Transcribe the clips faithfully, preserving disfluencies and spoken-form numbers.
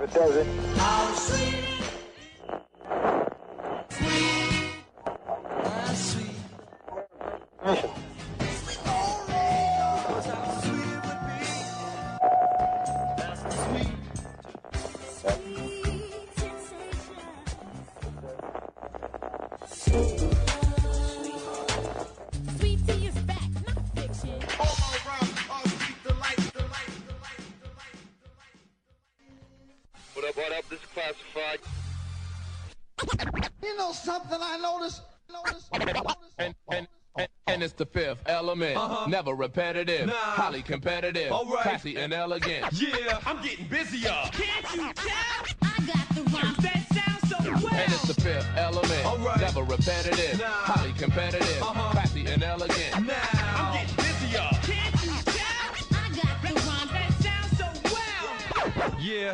it does it. How sweet, sweet, how sweet. Mission. What up, what up, this is Classified. You know something I noticed? Notice, and, and, and, and it's the fifth element. Uh-huh. Never repetitive, nah. Highly competitive, right. Classy and elegant. Yeah, I'm getting busier. Can't you tell? I got the rhymes that sound so well. And it's the fifth element. Right. Never repetitive, nah. Highly competitive, uh-huh. Classy and elegant. Now I'm getting busier. Can't you tell? I got the rhymes that sound so well. Yeah.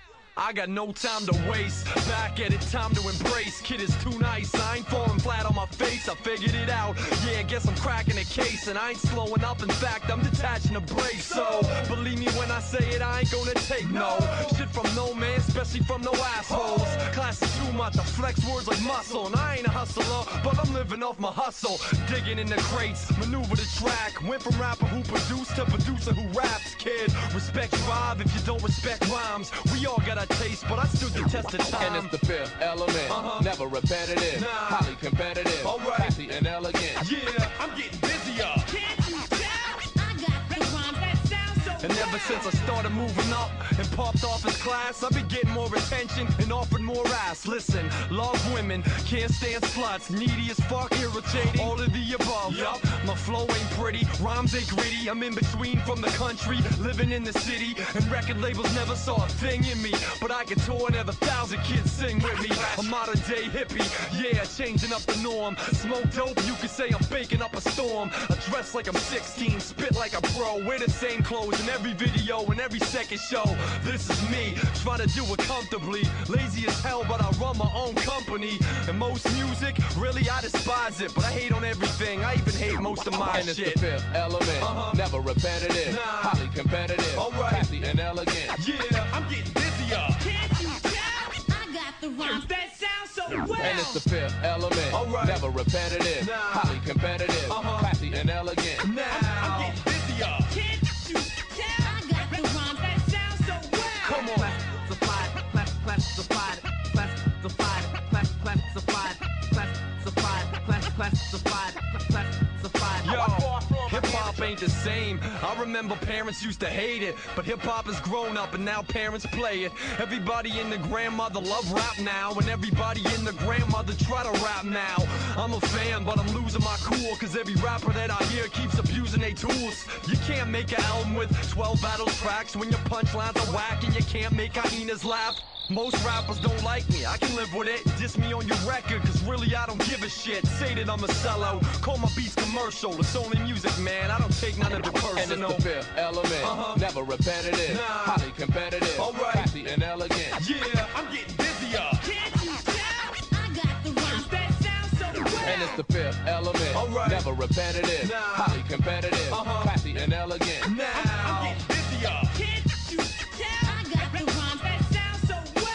I got no time to waste. Back at it, time to embrace. Kid is too nice. I ain't falling flat on my face. I figured it out. Yeah, guess I'm cracking a case. And I ain't slowing up. In fact, I'm detaching the brakes. So, believe me when I say it, I ain't gonna take no shit from no man, especially from no assholes. Class is too much. I flex words like muscle. And I ain't a hustler, but I'm living off my hustle. Digging in the crates, maneuver the track. Went from rapper who produced to producer who raps, kid. Respect drive if you don't respect rhymes. We all got a taste, but I stood the test of time. And it's the fifth element. Uh-huh. Never repetitive, nah. Highly competitive, right. Classy and elegant. Yeah, I'm getting busier. Can't you tell? I got the rhymes that sound so And well. ever since I started moving up and popped off his class, I've been getting more attention and offered more ass. Listen, love women, can't stand sluts, needy as fuck, irritating, all of the above. Yup, my flow ain't pretty, rhymes ain't gritty. I'm in between from the country, living in the city, and record labels never saw a thing in me. But I can tour and have a thousand kids sing with me. A modern day hippie, yeah, changing up the norm. Smoke dope, you could say I'm baking up a storm. I dress like I'm sixteen, spit like a pro, wear the same clothes in every video and every second show. This is me, trying to do it comfortably. Lazy as hell, but I run my own company. And most music, really I despise it. But I hate on everything, I even hate most of my and shit. And it's the fifth element, uh-huh. Never repetitive, nah. Highly competitive, right. Classy and elegant. Yeah, I'm getting busier. Can't you tell? I got the rhymes that sound so well. And it's the fifth element, right. Never repetitive, nah. Highly competitive, uh-huh. Classy and elegant. Now I'm getting busier. Can't you tell? I got the rhymes that sound so well. Come on. Classified, classified, classified, classified, classified, classified, classified, classified. Yo, hip-hop ain't the same. I remember parents used to hate it, but hip-hop has grown up and now parents play it. Everybody in the grandmother love rap now, and everybody in the grandmother try to rap now. I'm a fan, but I'm losing my cool, cause every rapper that I hear keeps abusing their tools. You can't make an album with twelve battle tracks when your punchlines are whack, and you can't make hyenas laugh. Most rappers don't like me, I can live with it. Diss me on your record, cause really I don't give a shit. Say that I'm a sellout, call my beats commercial. It's only music, man, I don't take none of it personal. And it's the fifth element, uh-huh. Never repetitive, nah. Highly competitive, right. Classy and elegant. Yeah, I'm getting busier. Can't you tell? I got the rhymes that sound so well. And it's the fifth element, right. Never repetitive, nah. Highly competitive, uh-huh. Classy and elegant. Now I'm, I'm getting busier. Can't you tell? I got the rhymes that sound so well.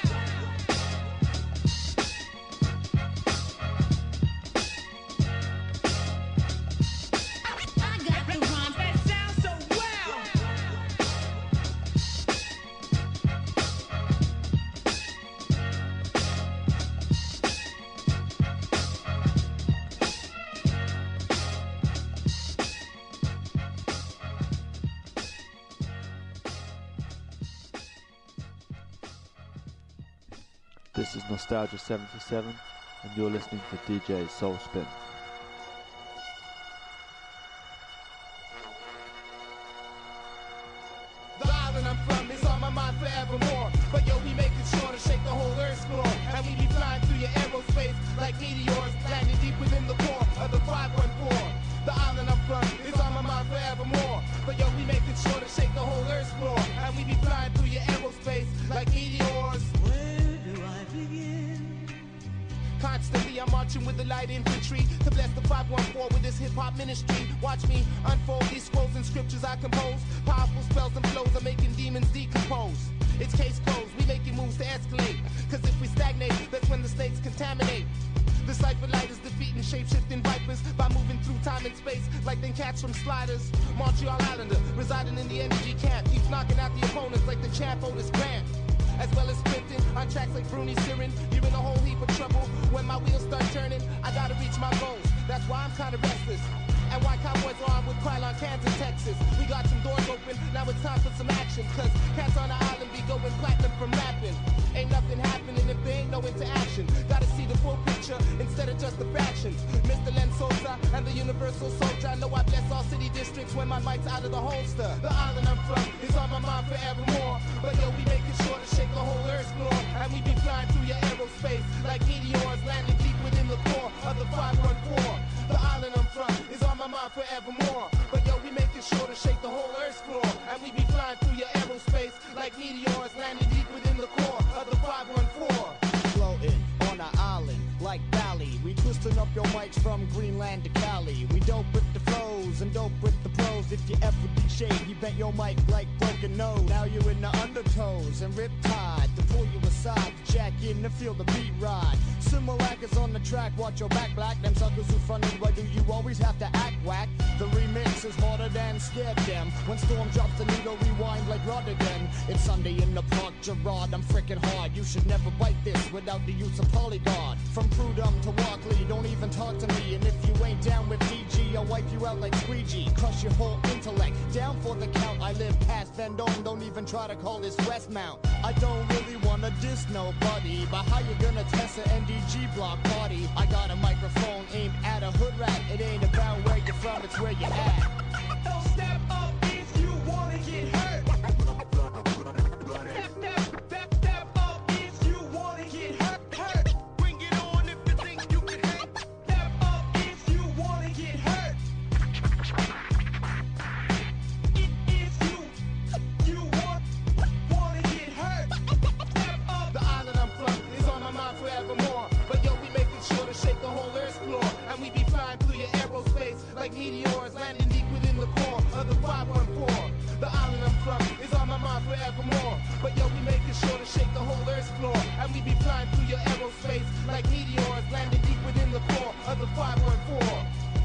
I got the rhymes that sound so well. This is Nostalgia seventy-seven, and you're listening to D J Soul Spin. The island I'm from is on my mind forevermore. But yo, we make it sure to shake the whole earth's floor. And we be flying through your aerospace like meteors, landing deep within the core of the five one four. The island I'm from is on my mind forevermore. But yo, we make it sure to shake the whole earth's floor. And we be flying through your aerospace like meteors. Where do I begin? Constantly I'm marching with the light infantry to bless the five one four with this hip-hop ministry. Watch me unfold these scrolls and scriptures I compose. Powerful spells and flows are making demons decompose. It's case closed, we making moves to escalate. Cause if we stagnate, that's when the snakes contaminate. The cipher light is defeating shape-shifting vipers by moving through time and space like them cats from Sliders. Montreal Islander, residing in the energy camp, keeps knocking out the opponents like the champ Otis Grant. As well as sprinting on tracks like Bruni Sirin. You're in a whole heap of trouble when my wheels start turning. I gotta reach my goals, that's why I'm kinda restless. And why Cowboys are on with Krylon, Kansas, Texas. We got some doors open, now it's time for some action. Cause cats on the island be going platinum from rapping. Ain't nothing happening if there ain't no interaction. Gotta see the full picture instead of just the fractions. Mister Len Sosa and the Universal Soldier. I know I bless all city districts when my mic's out of the holster. The island I'm from is on my mind forevermore. But yo, we making sure to shake the whole earth's floor. And we be flying through your aerospace like meteors landing deep within the core of the five one four. The island I'm from is on my mind forevermore. But yo, we making sure to shake the whole earth's floor. And we be flying through your aerospace like meteors landing deep within the core of the five one four. Floating on an island like Bali. We twisting up your mics from Greenland to Cali. We dope with the flows and dope with the pros. If you ever be shade, you bent your mic like broken nose. Now you're in the undertows and riptide to pull you aside, to jack in to feel the beat ride. Similac is on the track, watch your back black. Them suckers who fronted, why do you always have to act whack? The remix is harder than scared them. When Storm drops the needle, rewind like Rod again. It's Sunday in the park, Gerard, I'm freaking hard. You should never bite this without the use of Polygon. From Prudhomme to Walkley, don't even talk to me. And if you ain't down with D G, I'll wipe you out like squeegee. Crush your whole intellect, down for the count. I live past Vendome, don't even try to call this Westmount. I don't really wanna diss nobody, but how you gonna test an N D G block party? I got a microphone aimed at a hood rat. It ain't about where you're from, it's where you're at. Don't step up if you wanna get hurt. Step, step, step, step up if you wanna get hurt. Hurt. Bring it on if you think you can hurt. Step up if you wanna get hurt. It is you, you want, wanna get hurt. Step up. The island I'm from is on my mind forevermore. But yo, we making sure to shake the whole earth's floor. And we be flying through your aerospace like meteors landing deep within the core of the five one four. The island I'm from is on my mind forevermore. But yo, we making sure to shake the whole earth's floor. And we be flying through your aerospace like meteors landing deep within the core of the five one four.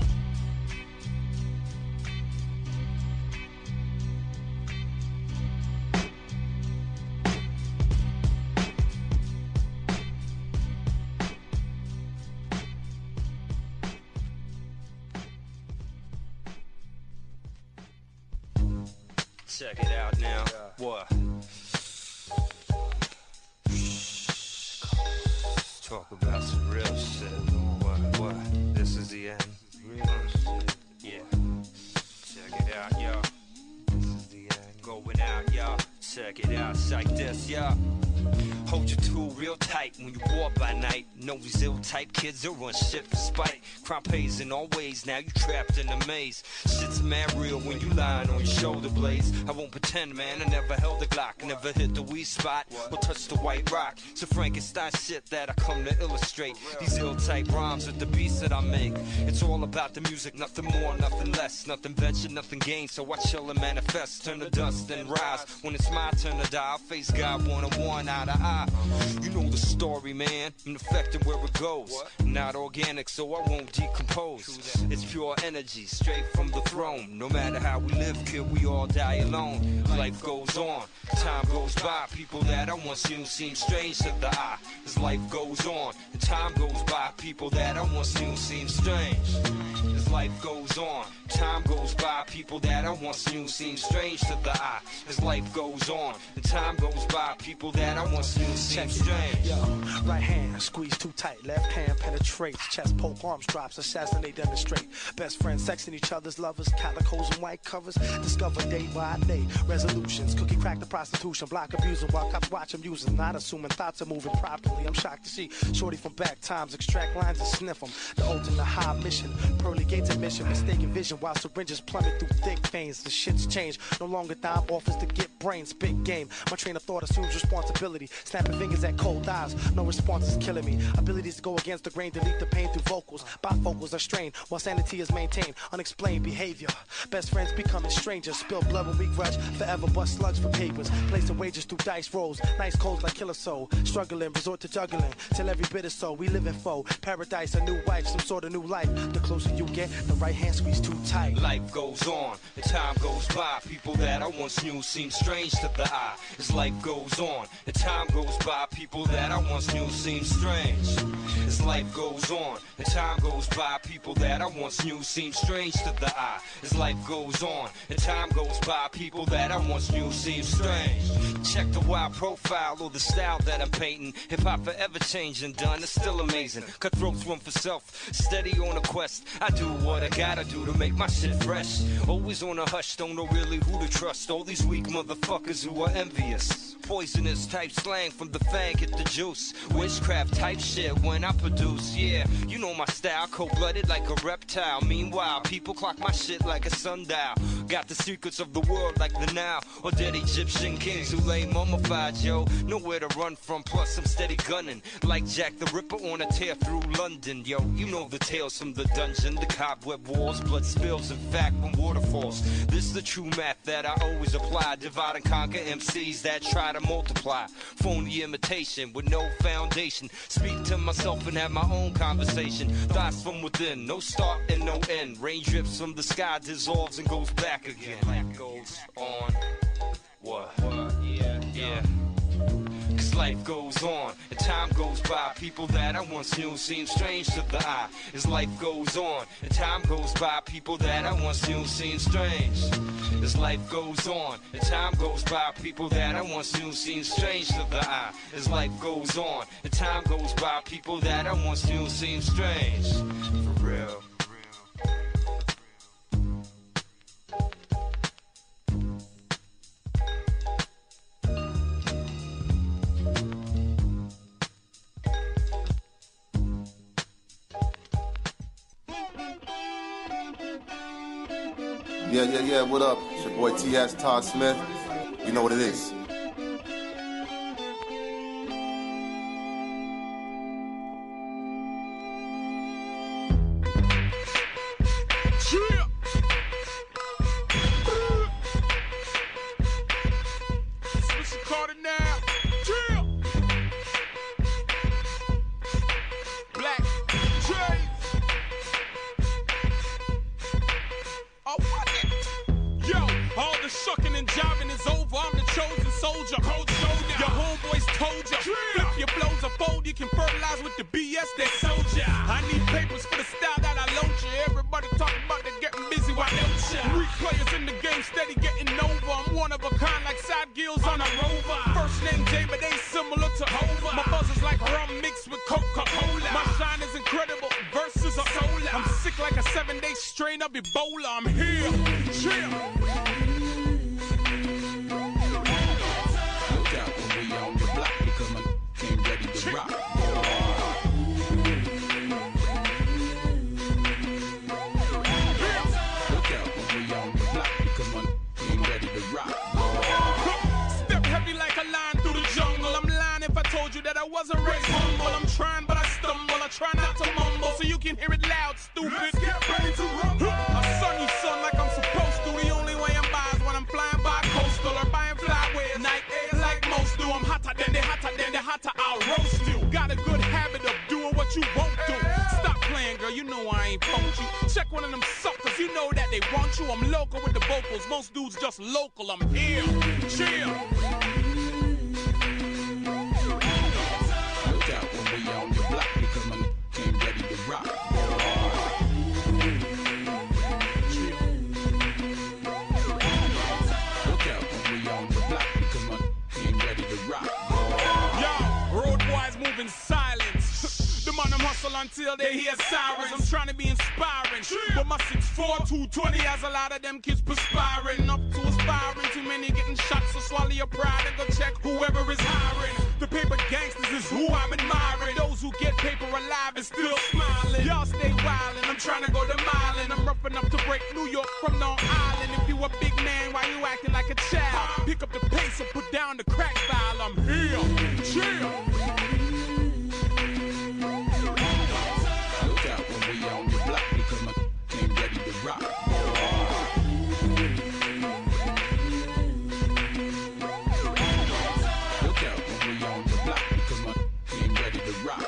Check it out now. What? Talk about some real shit. What? What? This is the end. Real shit. Yeah. Check it out, y'all. This is the end. Going out, y'all. Check it out. It's like this, y'all. Hold your tool real tight when you walk by night. Know these ill-type kids, they'll run shit for spite. Crime pays in all ways, now you trapped in a maze. Shit's mad real when you lying on your shoulder blades. I won't pretend, man, I never held a Glock. Never hit the weed spot or touched the white rock. So Frankenstein shit that I come to illustrate. These ill-type rhymes with the beats that I make. It's all about the music, nothing more, nothing less. Nothing venture, nothing gain, so I chill and manifest. Turn to dust and rise. When it's my turn to die, I'll face God one-on-one, eye to eye. You know the story, man. I'm affecting where it goes. Not organic, so I won't decompose. It's pure energy, straight from the throne. No matter how we live, kid, we all die alone. Life goes on, time goes by. People that I once knew seem strange to the eye. As life goes on, and time goes by. People that I once knew seem strange. As life goes on, time goes by. People that I once knew seem strange to the eye. As life goes on, and time goes by. People that I once knew seem strange. Yo, right hand squeeze too tight, left hand penetrates, chest poke, arms drops, assassinate, demonstrate. Best friends sexing each other's lovers, calicos and white covers. Discover day by day resolutions. Cookie crack the prostitution, block abuser while cops watch them using. Not assuming thoughts are moving properly. I'm shocked to see shorty from back times extract lines and sniff them. The ultimate high mission, pearly gates admission, mistaken vision while syringes plummet through thick veins. The shit's changed. No longer dime offers to get brain, spit game. My train of thought assumes responsibility. Snapping fingers at cold eyes, no response is killing me. Abilities to go against the grain, delete the pain through vocals. Bifocals are strained, while sanity is maintained. Unexplained behavior. Best friends becoming strangers. Spill blood when we grudge. Forever bust slugs for papers. Placing wages through dice rolls. Nice codes like Killer Soul. Struggling, resort to juggling. Till every bit is so. We live in foe. Paradise, a new wife, some sort of new life. The closer you get, the right hand squeeze too tight. Life goes on, and time goes by. People that I once knew seem strange to the eye. As life goes on, and time goes by. People that I once knew seem strange. As life goes on, and time goes by. People that I once knew seem strange to the eye. As life goes on, and time goes by. People that I once knew seem strange. Check the wild profile or the style that I'm painting. Hip hop forever changed and done, it's still amazing. Cutthroats run for self, steady on a quest. I do what I gotta do to make my shit fresh. Always on a hush, don't know really who to trust. All these weak motherfuckers who are envious. Poisonous type slang from the fang, hit the juice. Witchcraft type shit when I produce, yeah. You know my style, cold-blooded like a reptile. Meanwhile, people clock my shit like a sundial. Got the secrets of the world like the Nile. Or dead Egyptian kings who lay mummified, yo. Nowhere to run from, plus I'm steady gunning. Like Jack the Ripper on a tear through London, yo. You know the tales from the dungeon, the cobweb walls, blood spills, in fact, when waterfalls. This is the true math that I always apply. Divide and conquer M Cs that try to multiply. Phony imitation with no foundation. Speak to myself and have my own conversation. Thoughts from within, no start and no end. Rain drips from the sky, dissolves and goes back again. Life goes on. What? What? Yeah, yeah. Cause life goes on, and time goes by. People that I once knew seem strange to the eye. As life goes on, and time goes by. People that I once knew seem strange. As life goes on, and time goes by. People that I once knew seem strange to the eye. As life goes on, and time goes by. People that I once knew seem strange. For real. Yeah, yeah, yeah, what up? It's your boy T S Todd Smith. You know what it is. Until they hear sirens, I'm trying to be inspiring. But my six four, two twenty has a lot of them kids perspiring. Up to aspiring, too many getting shot, so swallow your pride and go check whoever is hiring. The paper gangsters is who I'm admiring. Those who get paper alive and still smiling. Y'all stay wildin', I'm trying to go to Milan. I'm rough enough to break New York from Long Island. If you a big man while you acting like a child. Pick up the pace or put down the crack vial. I'm here, chill. Look out when we on your block because my ain't ready to rock. Look out when we on your block because my ain't ready to rock.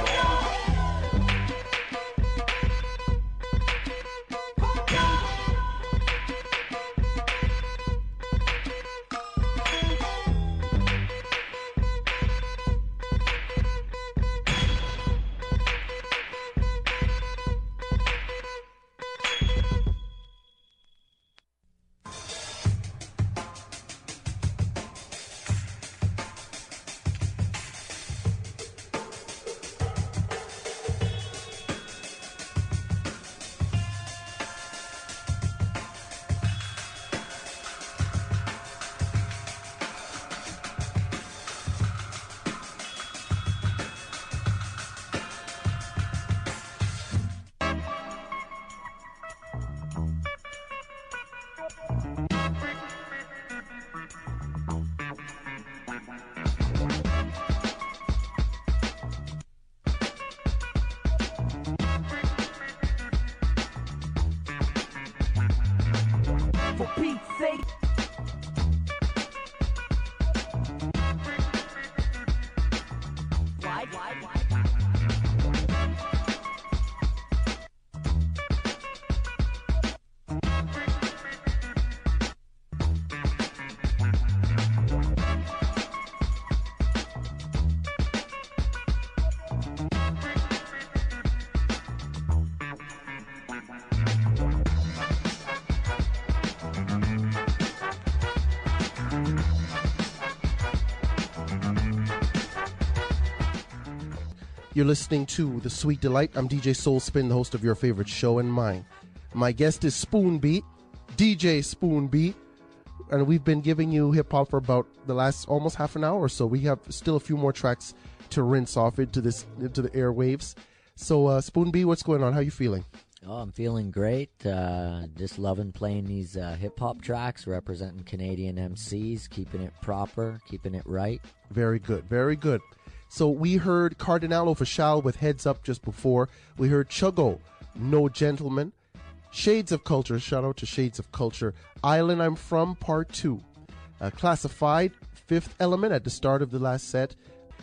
For Pete's sake. Why, why, why? You're listening to The Sweet Delight. I'm D J Soul Spin, the host of your favorite show and mine. My guest is Spoon Beat, D J Spoon Beat, and we've been giving you hip-hop for about the last almost half an hour or so. We have still a few more tracks to rinse off into this into the airwaves. So, uh, Spoon Beat, what's going on? How you feeling? Oh, I'm feeling great. Uh, just loving playing these uh, hip-hop tracks, representing Canadian M Cs, keeping it proper, keeping it right. Very good, very good. So we heard Cardinal Official with Heads Up just before. We heard Chuggo, No Gentleman. Shades of Culture, shout out to Shades of Culture. Island I'm From, Part two. Uh, Classified, Fifth Element at the start of the last set.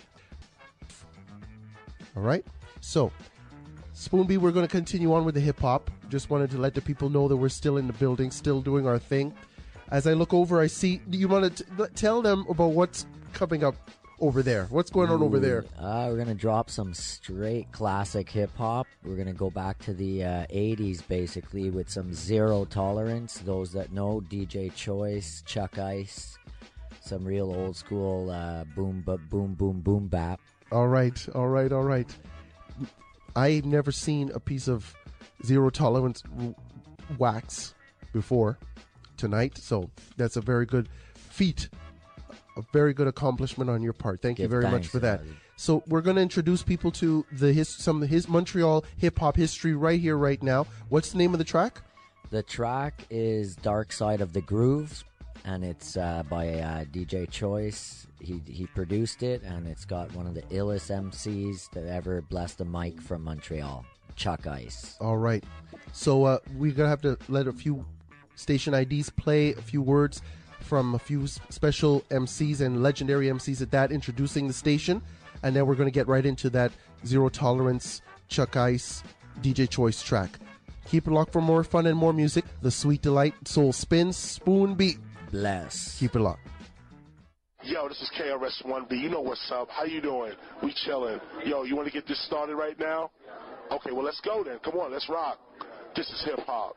All right, so Spoonbee, we're going to continue on with the hip-hop. Just wanted to let the people know that we're still in the building, still doing our thing. As I look over, I see, do you want to t- tell them about what's coming up over there? What's going on Ooh, over there? Uh, we're going to drop some straight classic hip-hop. We're going to go back to the uh, eighties, basically, with some Zero Tolerance. Those that know, D J Choice, Chuck Ice, some real old-school uh, boom, bu- boom, boom, boom bap. All right, all right, all right. I've never seen a piece of Zero Tolerance w- wax before tonight, so that's a very good feat. A very good accomplishment on your part. Thank Give you very thanks, much for that. Ozzy. So we're going to introduce people to the his, some of his Montreal hip-hop history right here, right now. What's the name of the track? The track is Dark Side of the Groove, and it's uh, by uh, D J Choice. He he produced it, and it's got one of the illest M Cs that ever blessed a mic from Montreal, Chuck Ice. All right. So uh, we're going to have to let a few station I Ds play, a few words from a few special M Cs and legendary M Cs at that, introducing the station, and then we're going to get right into that Zero Tolerance, Chuck Ice, D J Choice track. Keep it locked for more fun and more music. The Sweet Delight, Soul Spin, Spoon Beat. Bless. Keep it locked. Yo, this is K R S one B. You know what's up. How you doing? We chilling. Yo, you want to get this started right now? Okay, well, let's go then. Come on, let's rock. This is hip-hop.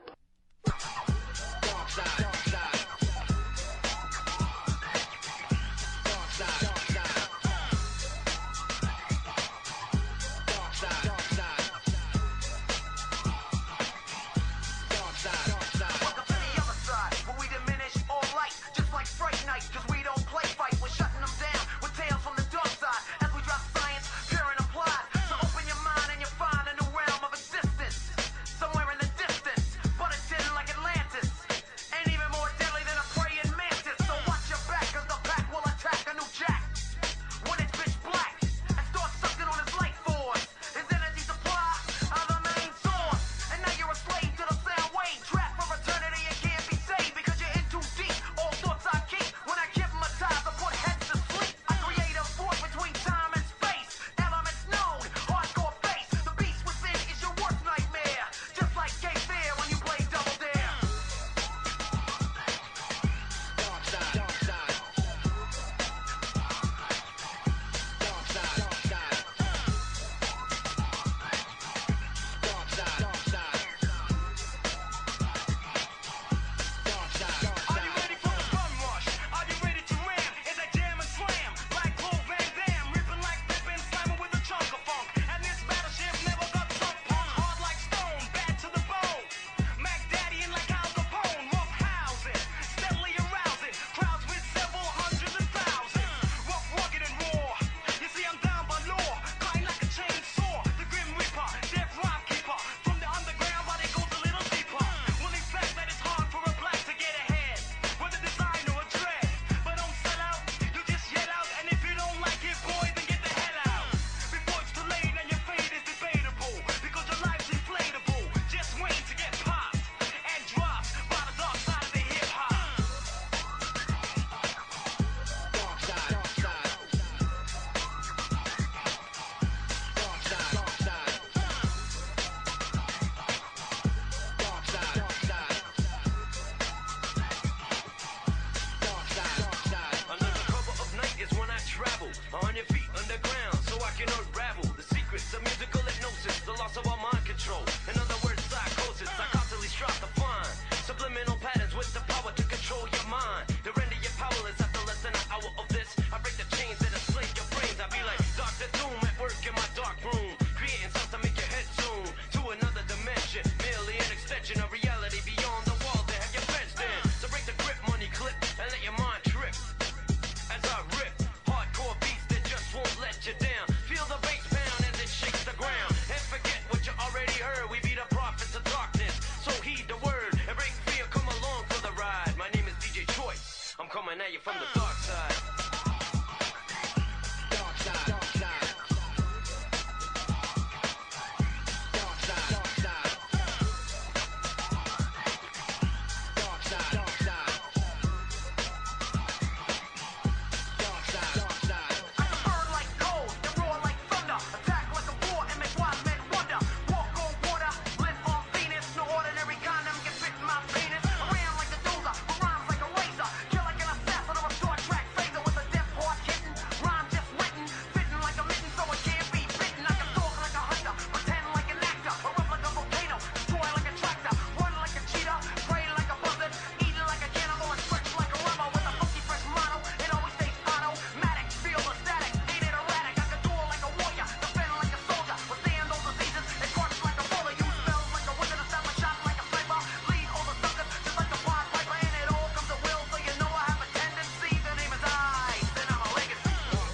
Somewhere in the distance, but it's in like Atlantis. Ain't even the ground so I can unravel the secrets of musical hypnosis, the loss of all mind control. In other words, psychosis. I constantly strive to find subliminal patterns with the power to control your mind. To render you powerless after less than an hour of this. I break the chains that enslave your brains. I be like Doctor Doom at work in my dark room, creating sounds to make your head zoom to another dimension, merely an extension of reality beyond the wall that have your fenced in. So break the grip, money clip, and let your mind trip as I rip hardcore beats that just won't let you down. Feel the bass pound as it shakes the ground, and forget what you already heard. We be the prophets of darkness, so heed the word and break free or come along for the ride. My name is D J Choice. I'm coming at you from the dark side. Dark side, dark side. Dark side, dark side. Dark side, dark side. Dark side, dark side. I can burn like coal, and roar like thunder, attack like a war and make wise men wonder. Walk on water, live on Venus, no ordinary condom can fit in my penis. Around like a dozer, but rhymes like a razor, kill like an assassin or a Star Trek phaser with a death hard kitten. Rhyme just written, fitting like a mitten so it can't be bitten. I can talk like a hunter, pretend like an actor, erupt like a volcano, destroy like a tractor, run like a cheetah, pray like a buzzard, eat like a cannibal and stretch like a rubber with a funky fresh motto. It always stays automatic, feel the static, ain't it erratic? I can do it like a warrior, defend like a soldier, withstand all diseases and crush like a roller. Use spells like a wizard, establish shot like a sniper, lead all the suckers just like a Pied Piper. And it all comes to will, so you know I have a tendency. The name is Ice, and I'm a legacy.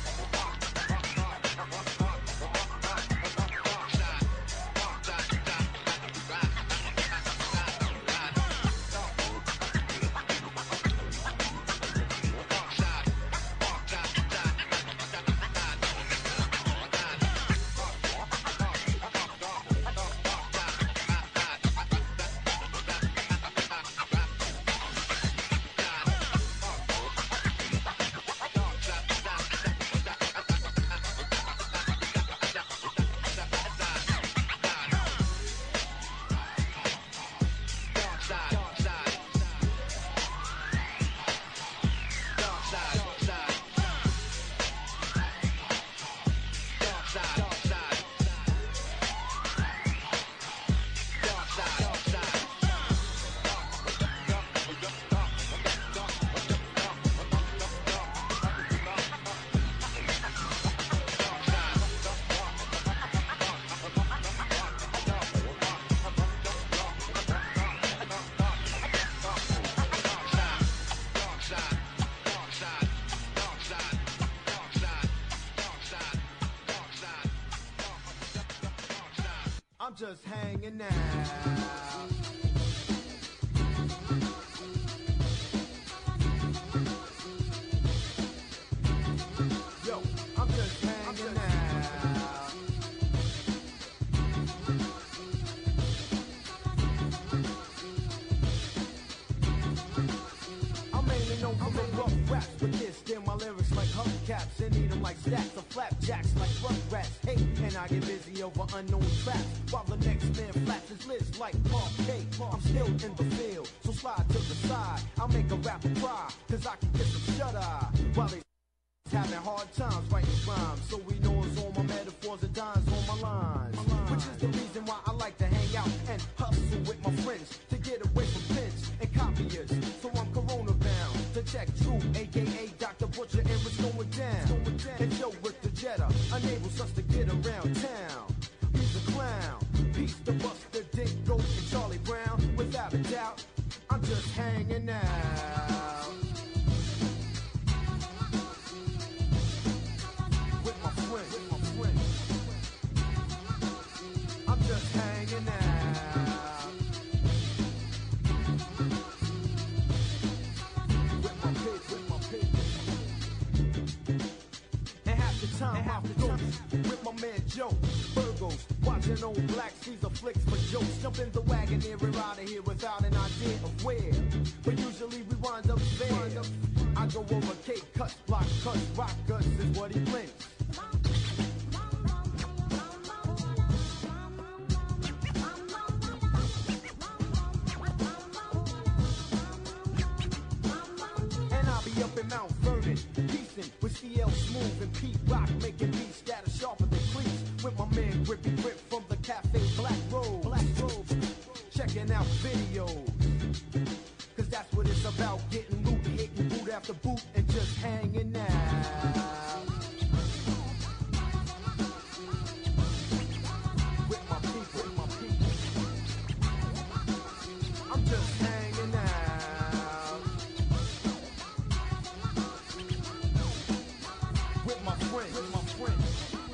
I'm just hanging out. Yo, I'm just hanging out. I'm mainly known for the rough raps, but this, they're my lyrics like hubcaps and eat them like stacks of flapjacks like rugrats. Hey, and I get busy over unknown tracks while the next man flaps his lips like parquet. I'm still in the field, so slide to the side. I'll make a rapper cry, cause I can get some shut-eye while they having hard times writing rhymes. So we know it's all my metaphors and dimes on my lines, which is the reason why I like to hang out and hustle with my friends to get away from pens and copiers. So I'm corona bound to check True, aka Doctor Butcher, and what's going down. And Joe with the Jetta enables us to get around town. He's a clown, peace to Buster, Dick, Goat, and Charlie Brown. Without a doubt, I'm just hanging out with my friends. With my friends. I'm just hanging out with my kids, with my kids. And half the time I'm with my man Joe Burgos, watching old Black Caesar flicks for jokes. Jump in the wagon here, we're out of here without an idea of where, but usually we wind up there. I go over cake cuts, block cuts, rock guts is what he blends. And I'll be up in Mount Vernon, piecing with C L Smooth and Pete Rock, making beats the booth and just hanging out. With my people, with my people. I'm just hanging out. With my friends, with my friends.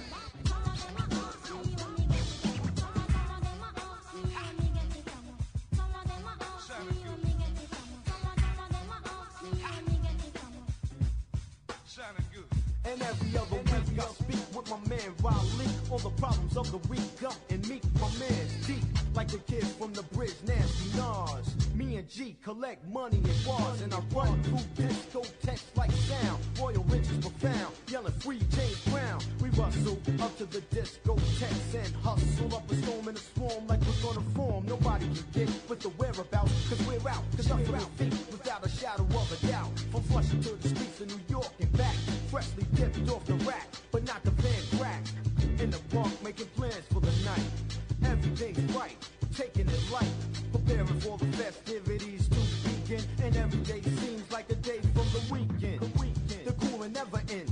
And every other week I speak with my man Raleigh on the problems of the week. Up and meet my man deep, like the kids from the bridge, Nasty Nas. Me and G collect money in bars, and I run through discotheques like sound. Royal riches profound, yelling free James Brown. We rustle up to the discotheques and hustle up a storm in a swarm like we're gonna form. Nobody can get with the whereabouts, cause we're out, cause I'm our feet without a shadow of a doubt. From Flushing to the streets of New York and back, freshly dipped off the rack, but not the van crack. In the park making plans for the night. Everything's right, taking it light, preparing for the festivities to begin. And every day seems like a day from the weekend. The weekend, the cooling never ends.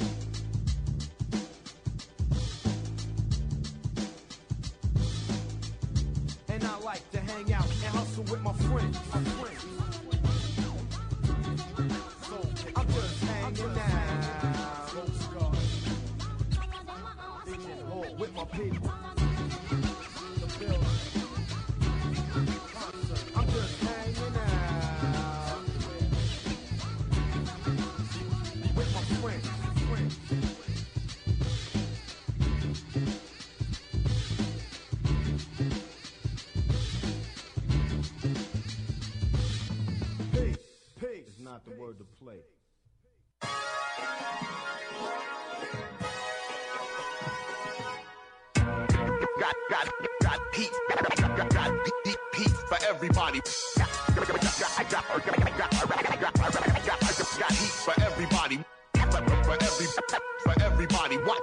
And I like to hang out and hustle with my friends. My friends. So I'm just hanging out. With my people. I'm just hanging out with my friends. friends. Peace, peace is not the word to play. Got, got, got heat, got, got, got, got heat, heat for everybody. Got, got, got, got, got, got, got heat for everybody. For, for, every, for everybody. Watch,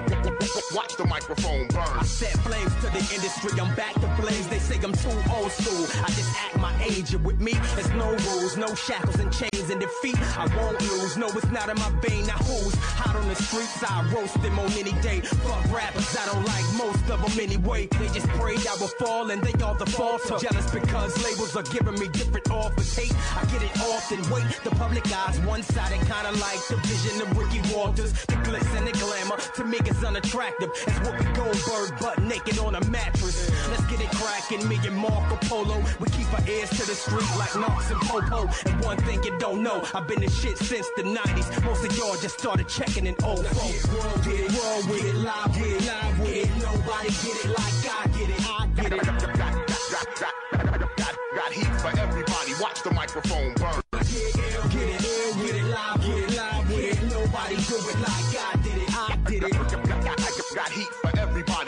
watch the microphone burn. I set flames to the industry, I'm back to blaze. They say I'm too old school, I just act my age. And with me, there's no rules, no shackles and chains and defeat. I won't lose, no it's not in my vein. Now who's hot on the streets? I roast them on any day. Fuck rappers, I don't like most of them anyway. They just prayed I would fall and they all default. Jealous because labels are giving me different offers. Hate, I get it often. Wait, the public eye's one-sided, kinda like the vision of Ricky Walters. The glitz and the glamour to me is unattractive. It's Whoopi Goldberg butt naked on a mattress. Let's get it crackin', me and Marco Polo. We keep our ears to the street like Knox and Popo. And one thing you don't know, I've been in shit since the nineties. Most of y'all just started checking in oh four. Roll with it, roll with it, live with it, live with it. Nobody get it like I get it, I get it. Got, got, got, got, got, got, got heat for everybody. Watch the microphone burn. Get it, get it, ill with it, live with it, live with it. Nobody do it like I did it, I did it. Got, got, got, got heat for everybody.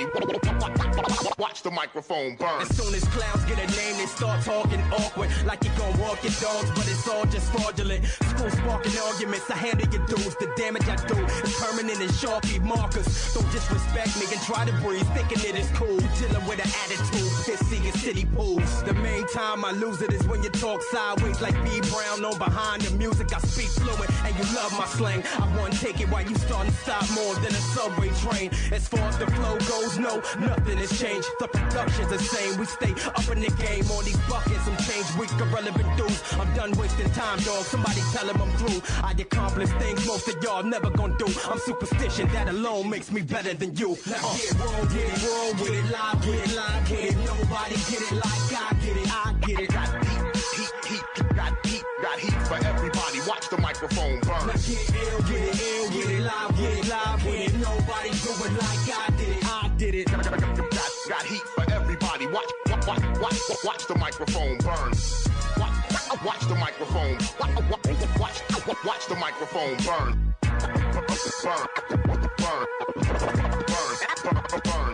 Watch the microphone burn. As soon as clowns get a name, they start talking awkward, like you gon' walk your dogs, but it's all just fraudulent. School sparking arguments, I handle your dues. The damage I do is permanent and Sharpie markers. Don't disrespect me and try to breathe, thinking it is cool. Dealing with an attitude, pissy in city pools. The main time I lose it is when you talk sideways like B. Brown on behind the music. I speak fluent and you love my slang. I won't take it while you starting to stop more than a subway train. As far as the flow goes, no, nothing has changed. The production's the same. We stay up in the game on these buckets. Some change weak, irrelevant dudes. I'm done wasting time, dog. Somebody tell him I'm through. I accomplish things most of y'all never gonna do. I'm superstition, that alone makes me better than you. Now uh. get roll, get it, roll with it, live with it, live with it. Nobody get it like I get it, I get it. Got heat, heat, heat, got heat, got heat for everybody. Watch the microphone burn. Now get ill, get it, ill with it, live with it, live with it. Nobody do it like I did it, I did it. Got, got, got, got heat for everybody. Watch, watch, watch, watch, watch the microphone burn. Watch, watch the microphone. Watch, watch, watch the microphone burn. Burn, burn, burn, burn, burn, burn,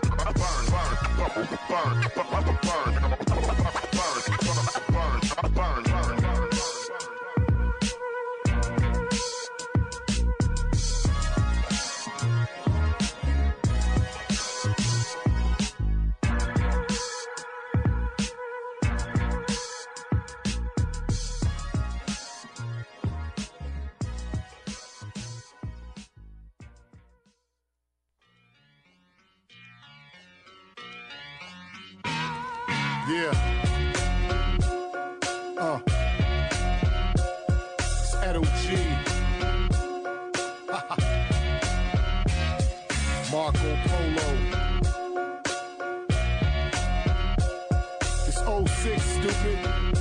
burn, burn, burn, burn. Yeah. Uh. It's Edo G. Marco Polo. It's oh six, stupid.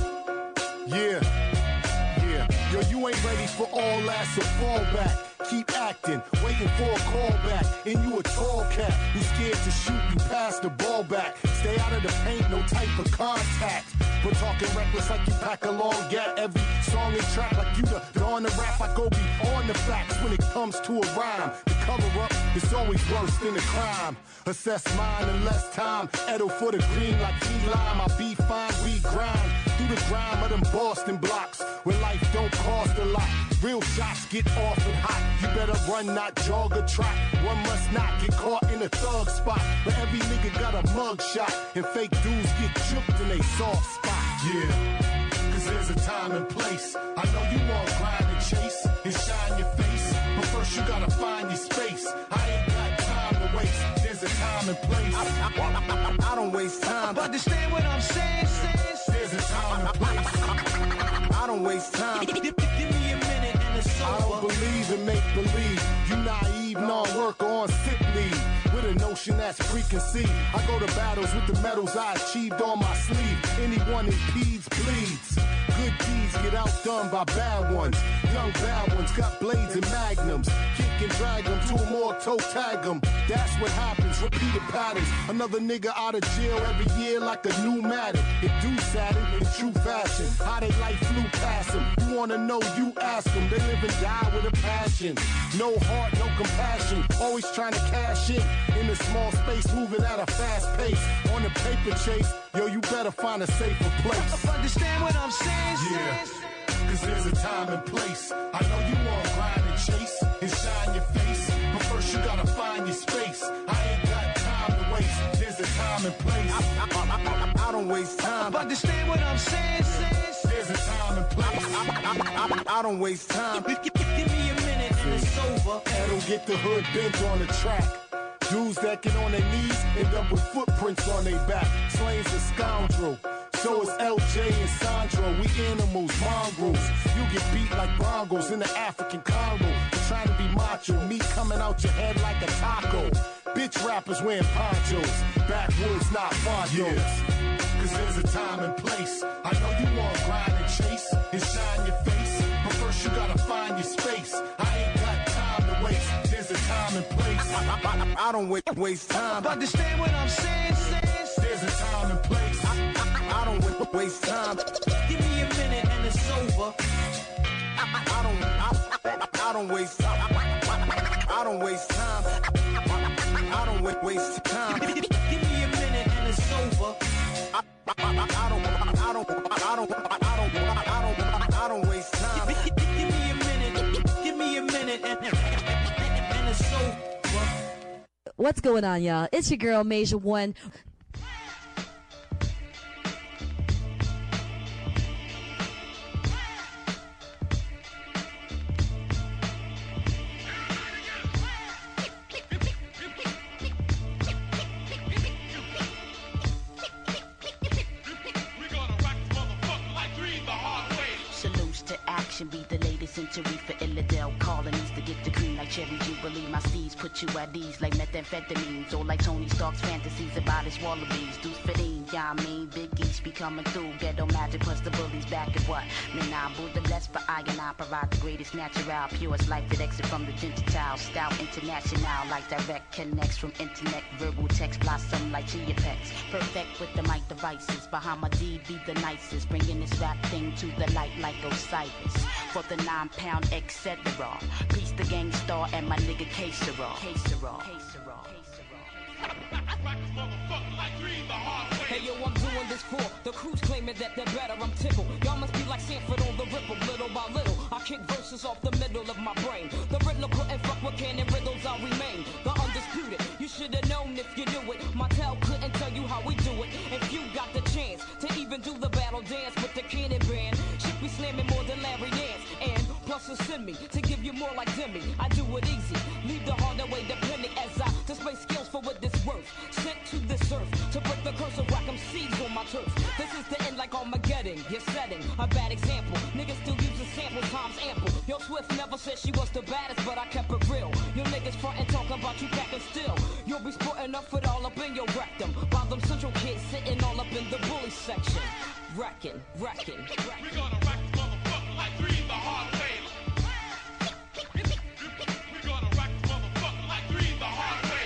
Yeah. Yeah. Yo, you ain't ready for all that, so fall back. Keep acting, waiting for a call back. And you a tall cat who's scared to shoot you pass the ball back. Stay out of the paint, no type of contact. But talking reckless like you pack a long gat. Every song and track like you the, the on the rap. I go beyond the facts when it comes to a rhyme. The cover up is always worse than the crime. Assess mine in less time. Edo for the green like T-Lime. I be fine, we grind. Through the grime of them Boston blocks. Where life don't cost a lot. Real shots get off and hot. You better run, not jog or trot. One must not get caught in a thug spot. But every nigga got a mug shot. And fake dudes get juked in a soft spot. Yeah, cause there's a time and place. I know you want grind and chase and shine your face. But first you gotta find your space. I ain't got time to waste. There's a time and place. I, I, I, I, I don't waste time. Understand what I'm saying, saying? There's a time and place. I don't waste time. Give, give me a minute and it's over. I don't believe in make believe. You naive, non-worker on sick leave. With a notion that's preconceived. I go to battles with the medals I achieved on my sleeve. Anyone impedes, bleeds. Good deeds get outdone by bad ones. Young bad ones got blades and magnums. Kick and drag them to a more toe tag them. That's what happens, repeated patterns. Another nigga out of jail every year like a new matter. It do sadden in true fashion. How they life flew past them. You wanna know, you ask them. They live and die with a passion. No heart, no compassion. Always trying to cash in. In a small space, moving at a fast pace. On the paper chase, yo, you better find a safer place. Understand what I'm saying? Yeah, cause there's a time and place. I know you want grind and chase and shine your face. But first you gotta find your space. I ain't got time to waste. There's a time and place. I, I, I, I, I don't waste time. Understand what I'm saying? There's a time and place. I, I, I, I don't waste time. Give, give, give me a minute and it's over. That'll get the hood bent on the track. Dudes that get on their knees end up with footprints on their back. Slaying's a scoundrel. So is L J and Sandro. We animals, mongrels. You get beat like bongos in the African Congo. You're trying to be macho. Meat coming out your head like a taco. Bitch rappers wearing ponchos. Backwoods, not ponchos. Yeah. Cause there's a time and place. I know you want grind and chase and shine your face. But first you gotta find your space. I ain't got time to waste. There's a time and place. I, I, I, I don't waste, waste time. Understand what I'm saying? There's a time and place. I, I, I don't waste time. Give me a minute and it's over. I, I, I don't I, I, I don't waste time. I, I, I don't waste time. I, I don't waste time. Give me a minute and it's over. I, I, I, I don't I don't I don't I don't I don't I don't waste time. Give me a minute. Give me a minute and and it's over. What's going on, y'all? It's your girl, Major One. Be the latest century for Illidale colonies to get the green like Cherry Jubilee. My steeds put you at ease like methamphetamines or like Tony Stark's fantasies about his wallabies. Deuce fifteen, yeah, I mean, Big East be coming through. Ghetto magic plus the bullies back at what? Man, I'm Buddha blessed for I and I provide the greatest natural, purest life that exit from the gentile. Style international like direct connects from internet. Verbal text blossom like Geopex. Perfect with the mic devices. Behind my D be the nicest. Bringing this rap thing to the light like Osiris. For the nine pound et cetera. Peace the gang star and my nigga K-Sera. K-Sera. K-Sera. Hey yo, I'm doing this for the crews claiming that they're better. I'm tickled. Y'all must be like Sanford on the ripple, little by little. I kick verses off the middle of my brain. The Riddler couldn't fuck with canon riddles. I'll remain the undisputed. You should have known if you knew it. My tell couldn't tell you how we do it. If you got the chance to even do the battle dance with the cannon band, shit be slamming more than Larry Nance. And plus a send me to give you more like Demi. I do it easy, leave the harder way depending as I display skills for what this worth. Sent to this earth to break the curse of whack 'em seeds on on my turf. This is the end like Armageddon. You're setting a bad example. Niggas still using samples, times ample. Yo, Swift never said she was the baddest, but I kept it real. Yo, niggas frontin' talking about you packing still. You'll be sporting up it all up in your rectum. While them central kids sitting all up in the bully section. Wrecking, wrecking, wrecking. We're gonna wreck the motherfucker like three the hard way. We're gonna wreck the motherfucker like three the hard way.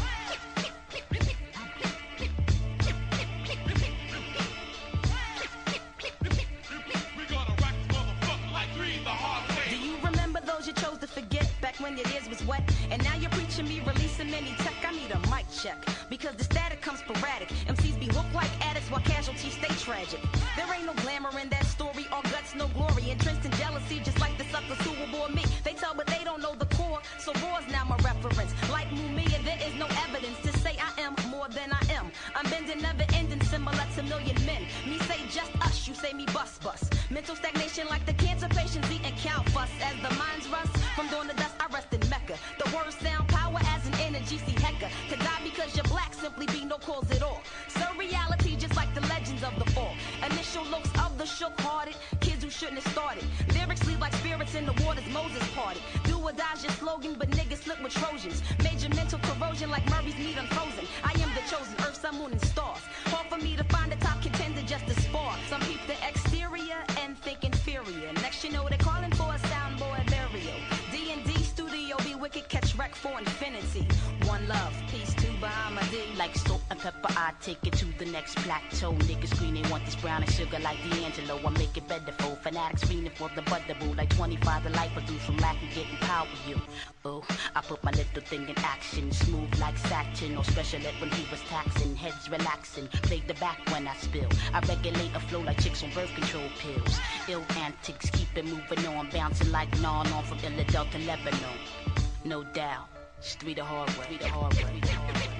We're gonna wreck the motherfucker like three the hard way. Do you remember those you chose to forget back when your ears was wet? And now you're preaching me releasing many tech. I need a mic check because the static comes sporadic. M Cs be hooked like addicts while casualties stay tragic. There ain't no glamour in that story, all guts, no glory. Entrenched in jealousy, just like the suckers who will bore me. They tell, but they don't know the core. So war's now my reference. Like Mumia, there is no evidence to say I am more than I am. I'm bending, never ending, similar to million men. Me say just us, you say me bust bust. Mental stagnation like the cancer patients eating cow fuss. As the minds rust from dawn to dust, I rest in Mecca. The words sound power as an energy, see Hecka. To die because you're black simply be no cause at all. Surreality just like the legends of the fall. Initial looks of the shook-hearted kids who shouldn't have started. Lyrics leave like spirits in the waters Moses parted. Do or die's your slogan, but niggas slip with Trojans. Major mental corrosion like Murray's meat unfrozen. I am the chosen, earth, sun, moon, and stars. Hard for me to find a top contender just to spar. Some peep the exterior and think inferior. Next you know they're calling for a soundboy burial. D and D studio be wicked, catch wreck for infinity. One love, peace to Bahama D. Like salt and pepper, I take it to the next plateau. Niggas scream they want this brown and sugar like D'Angelo. I make it better for fanatics screaming for the butterboo. Like twenty-five the life produce from lack of getting power you. Oh, I put my little thing in action. Smooth like satin or special ed when he was taxing. Heads relaxing, played the back when I spill. I regulate a flow like chicks on birth control pills. Ill antics, keep it moving on. Bouncing like non on from Philadelphia, Lebanon. No doubt, it's three the hard way, three the hard way, three the hard way.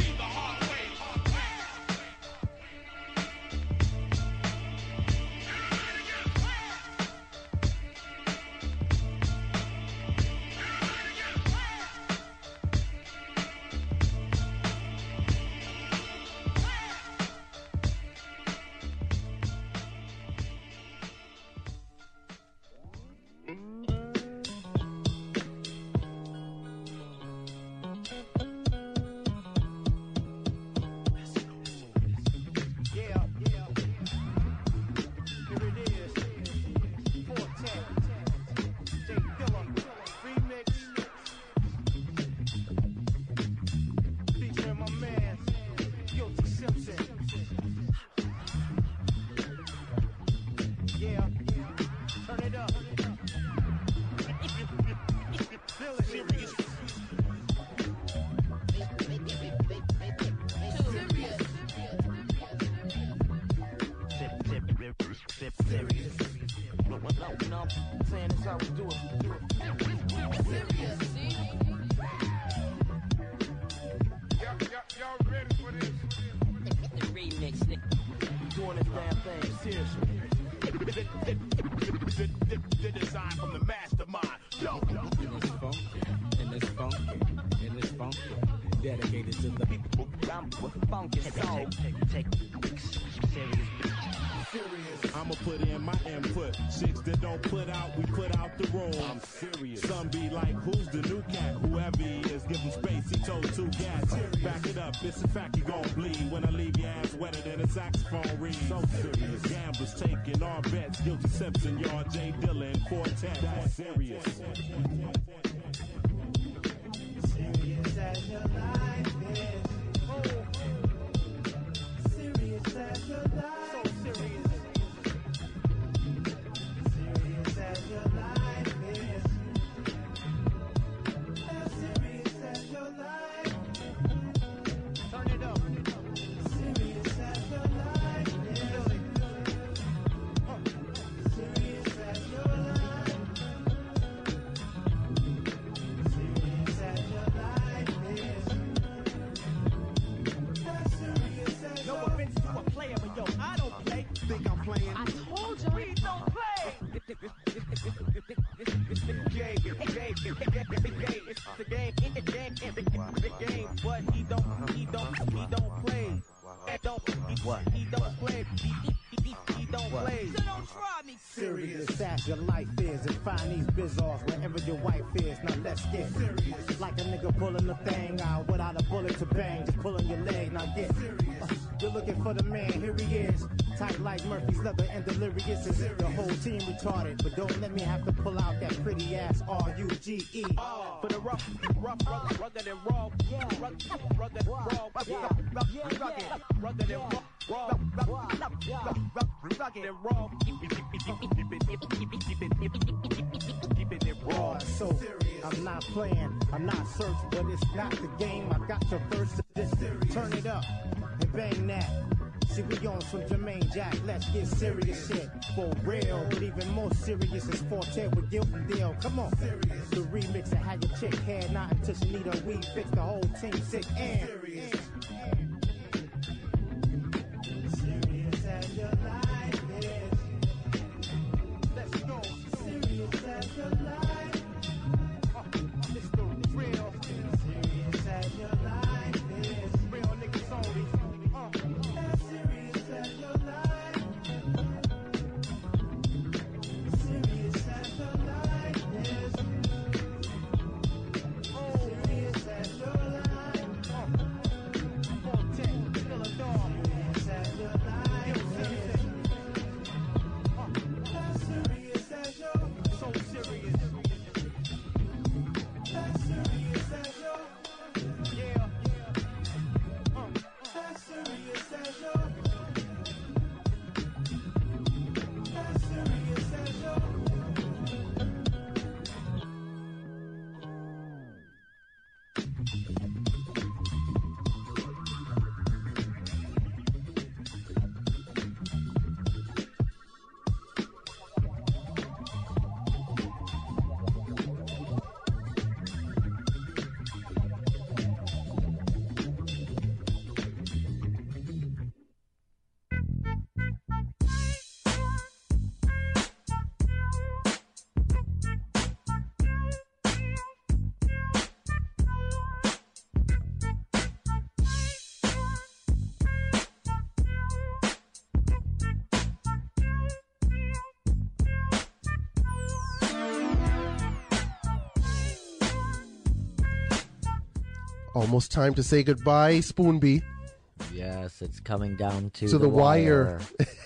I'ma put in my input. Chicks that don't put out, we put out the room. I'm serious. Some be like, who's the new cat? Whoever he is, give him space. He told two cats. Back it up, it's a fact you gon' bleed. When I leave your ass wetter than a saxophone reed. So serious. Gamblers taking all bets. Guilty Simpson, y'all, J Dillon, Quartet. That's serious. Serious as your life is. Oh. Serious as your life. So serious. Serious as your life is. As serious as your life. Turn it up. Serious as your life is. Serious as your life. Serious as your life is. As serious as No your offense to a player, but yo, I don't play. Think I'm playing? I told you we don't play. It's the game, it's the game, it's the game, it's the game, it's the game, it's the game, but he don't, he don't, he don't play. What? Serious as your life is, and find these biz-offs wherever your wife is. Now let's get serious. Like a nigga pulling the thing out without a bullet to bang, just pulling your leg. Now get serious. Uh, you're looking for the man, here he is. Tight like Murphy's leather and delirious. Is the whole team retarded, but don't let me have to pull out that pretty ass R U G E. For the rough, rough, rough, rugged and raw, rugged, rugged, raw, rugged, rugged, rugged and raw, raw, rugged and raw. Raw, so I'm not playing, I'm not searching, but it's not the game. I got your first this. Turn it up and bang that. See, we on some Jermaine Jack, let's get serious shit. For real, but even more serious is Forte with Guilt and Deal. Come on, serious. The remix that had your chick hair not until she need a weed fix, the whole team sick and serious. Serious as your life is. Let's go. Serious as your life. Uh, it's the real. Serious as your life is. Real niggas only. Uh, as serious as your life. Serious as your life is. Oh, serious as your life. Uh, fourteen, kill a dog. Serious as your life is. Uh, as serious as your, so serious. As serious as your, yeah, yeah. Uh, as serious as your, as serious as your. Almost time to say goodbye, Spoon B. Yes, it's coming down to, To the, the wire.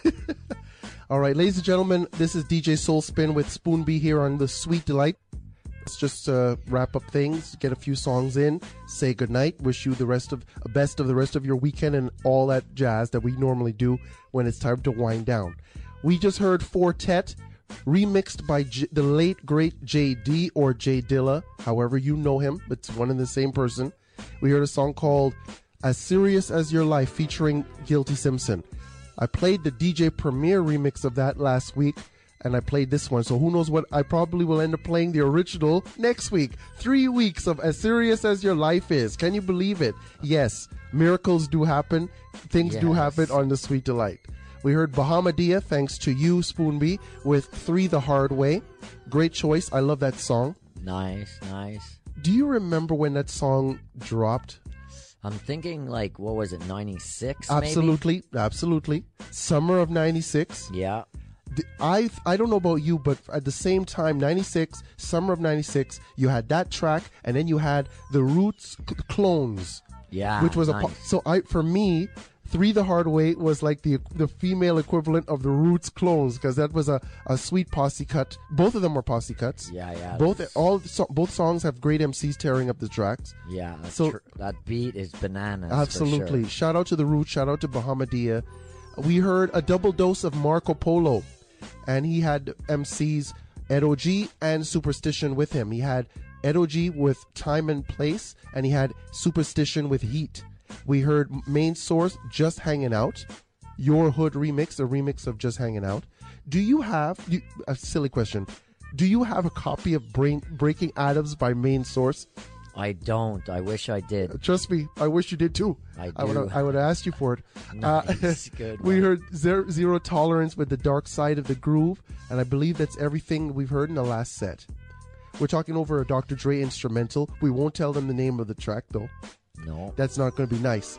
All right, ladies and gentlemen, this is D J Soul Spin with Spoon B here on the Sweet Delight. Let's just uh, wrap up things, get a few songs in, say goodnight, wish you the rest of best of the rest of your weekend and all that jazz that we normally do when it's time to wind down. We just heard Fortet, remixed by J- the late great J D or J Dilla, however you know him, it's one and the same person. We heard a song called As Serious as Your Life featuring Guilty Simpson. I played the D J Premier remix of that last week, and I played this one, so who knows what, I probably will end up playing the original next week. Three weeks of As Serious as Your Life Is. Can you believe it? Yes, miracles do happen. Things do Yes. happen on the Sweet Delight. We heard Bahamadia, thanks to you, Spoon B, with Three the Hard Way. Great choice. I love that song. Nice, nice. Do you remember when that song dropped? I'm thinking, like, what was it, ninety-six? Absolutely, absolutely. Summer of ninety-six. Yeah. The- I I don't know about you, but at the same time, ninety-six, summer of ninety-six, you had that track, and then you had the Roots c- clones. Yeah, which was a nice. po- so I for me, Three the Hard Way was like the the female equivalent of the Roots clones, because that was a, a sweet posse cut. Both of them were posse cuts. Yeah, yeah. Both all so, both songs have great M Cs tearing up the tracks. Yeah, that's So- tr- that beat is bananas. for Absolutely. sure. Shout out to the Roots. Shout out to Bahamadia. We heard a double dose of Marco Polo, and he had M Cs Ed O G and Superstition with him. He had Ed O G with Time and Place, and he had Superstition with Heat. We heard Main Source, Just Hanging Out. Your Hood remix, a remix of Just Hanging Out. Do you have, you, a silly question, do you have a copy of Brain, Breaking Atoms by Main Source? I don't. I wish I did. Trust me, I wish you did too. I I would do. have, I would have asked you for it. Nice, good We one. heard zero, zero Tolerance with The Dark Side of the Groove, and I believe that's everything we've heard in the last set. We're talking over a Doctor Dre instrumental. We won't tell them the name of the track though. No. That's not going to be nice.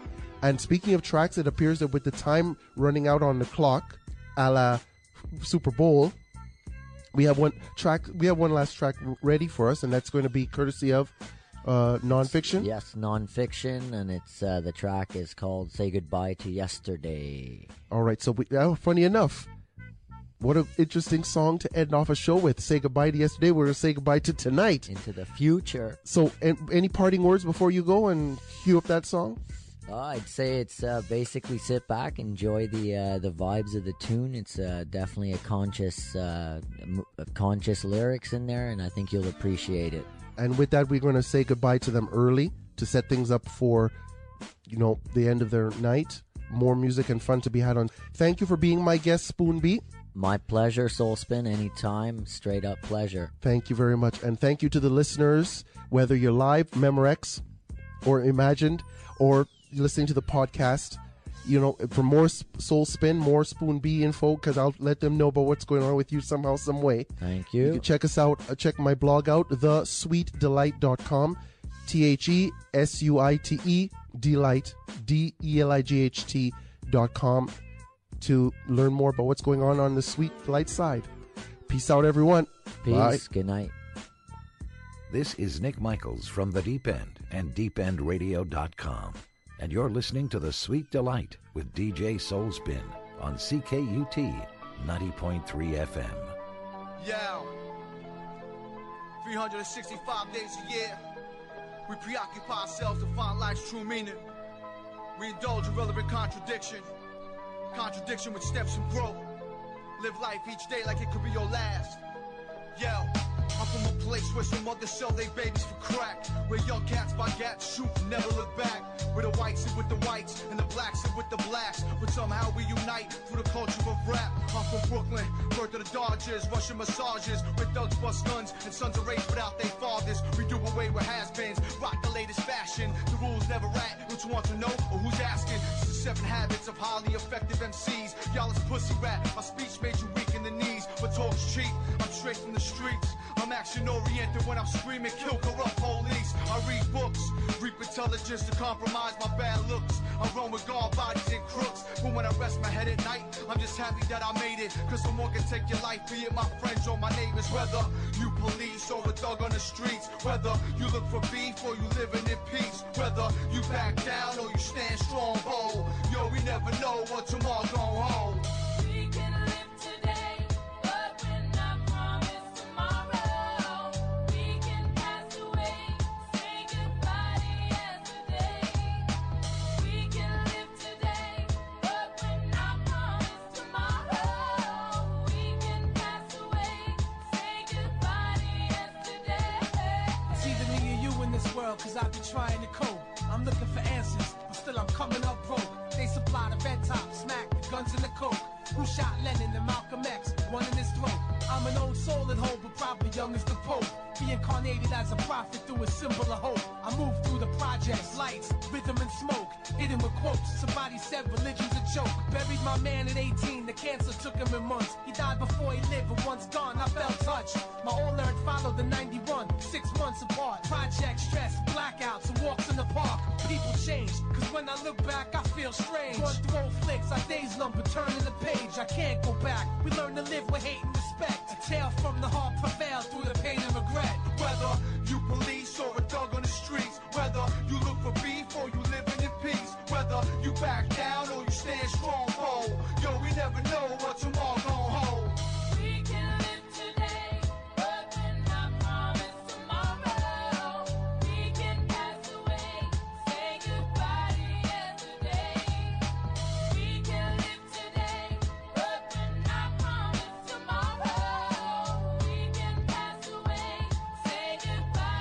And speaking of tracks, it appears that with the time running out on the clock, a la Super Bowl, we have one track. We have one last track ready for us, and that's going to be courtesy of uh, Nonfiction. Yes, Nonfiction, and it's uh, the track is called "Say Goodbye to Yesterday." All right. So, we, oh, funny enough, what an interesting song to end off a show with. Say goodbye to yesterday. We're going to say goodbye to tonight. Into the future. So, and, any parting words before you go and cue up that song? Oh, I'd say it's uh, basically sit back, enjoy the uh, the vibes of the tune. It's uh, definitely a conscious uh, m- conscious lyrics in there, and I think you'll appreciate it. And with that, we're going to say goodbye to them early to set things up for, you know, the end of their night. More music and fun to be had on. Thank you for being my guest, Spoon Beat. My pleasure, Soul Spin, anytime. Straight up pleasure. Thank you very much. And thank you to the listeners, whether you're live, Memorex, or imagined, or listening to the podcast. You know, for more Soul Spin, more Spoon B info, because I'll let them know about what's going on with you somehow, some way. Thank you. You can check us out. Uh, check my blog out, the sweet delight dot com. T H E S U I T E, Delight, D E L I G H T dot com, to learn more about what's going on on the Sweet Delight side. Peace out, everyone. Peace. Bye. Good night. This is Nick Michaels from The Deep End and deep end radio dot com. And you're listening to The Sweet Delight with D J Soul Spin on C K U T ninety point three F M. Yeah. three hundred sixty-five days a year, we preoccupy ourselves to find life's true meaning. We indulge in relevant contradiction, contradiction which stems from growth. Live life each day like it could be your last. Yeah. I'm from a place where some mothers sell their babies for crack, where young cats buy gats, shoot, and never look back, where the whites sit with the whites and the blacks sit with the blacks, but somehow we unite through the culture of rap. I'm from Brooklyn, birth of the Dodgers, Russian massages, where thugs bust guns and sons are raised without their fathers. We do away with has-beens, rock the latest fashion, the rules never rat. Don't you want to know, or who's asking? It's the seven habits of highly effective M Cs. Y'all is pussy rat, my speech made you weak in the knees, but talk's cheap. I'm straight from the streets, I'm action-oriented when I'm screaming, kill corrupt police. I read books, reap intelligence to compromise my bad looks. I run with guard bodies and crooks, but when I rest my head at night, I'm just happy that I made it, cause someone can take your life, be it my friends or my neighbors. Whether you police or a thug on the streets, whether you look for beef or you living in peace, whether you back down or you stand strong, bold. Yo, we never know what tomorrow gon' hold. We can live today, but we're not promised tomorrow. We can pass away, say goodbye to yesterday. We can live today, but we're not promised tomorrow. We can pass away, say goodbye to yesterday. It's either me or you in this world, cause I be trying to cope. I'm looking for answers, but still I'm coming up broke. They supply the red top, smack the guns and the coke. Who shot Lennon and Malcolm X? One in his throat. I'm an old soul at home, but probably young as the Pope. Reincarnated as a prophet through a symbol of hope. I move through the projects, lights, rhythm and smoke. Hidden with quotes, somebody said religion's a joke. Buried my man at eighteen, the cancer took him in months. He died before he lived, but once gone, I felt touched. My old learned followed the ninety-one, six months apart. Project stress, blackouts, and walks in the park. People change, cause when I look back, I feel strange. Going through old flicks, I days number, turning the page. I can't go back. We learn to live with hate and respect. A tale from the heart prevails through the pain and regret. Whether you police or a thug on the streets, whether you look for beef or you living in peace, whether you back down or you stand strong, bold. Yo, we never know what tomorrow gon' hold. We can live today, but we're not promised tomorrow. We can pass away, say goodbye to yesterday. We can live today, but we're not promised tomorrow. We can pass away, say goodbye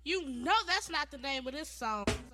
You know that's not the name of this song.